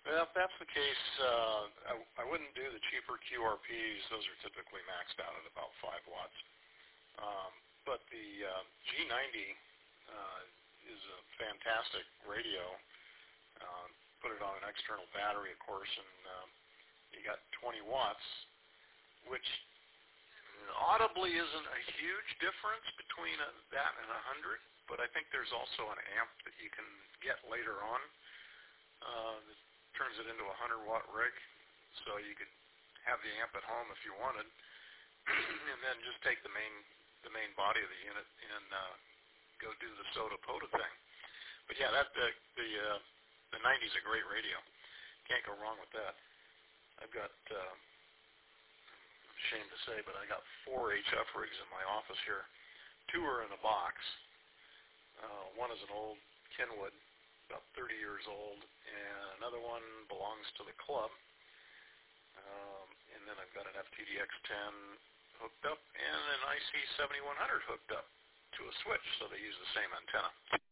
Well, if that's the case, I wouldn't do the cheaper QRPs. Those are typically maxed out at about 5 watts. But the G90 is a fantastic radio. Put it on an external battery, of course, and you got 20 watts, which audibly isn't a huge difference between that and 100, but I think there's also an amp that you can get later on that turns it into a 100-watt rig, so you could have the amp at home if you wanted, and then just take the main body of the unit and go do the SOTA-POTA thing. But yeah, the 90's a great radio. Can't go wrong with that. I've got, I'm ashamed to say, but I got 4 HF rigs in my office here. 2 are in a box. One is an old Kenwood, about 30 years old, and another one belongs to the club. And then I've got an FTDX10 hooked up and an IC7100 hooked up to a switch, so they use the same antenna.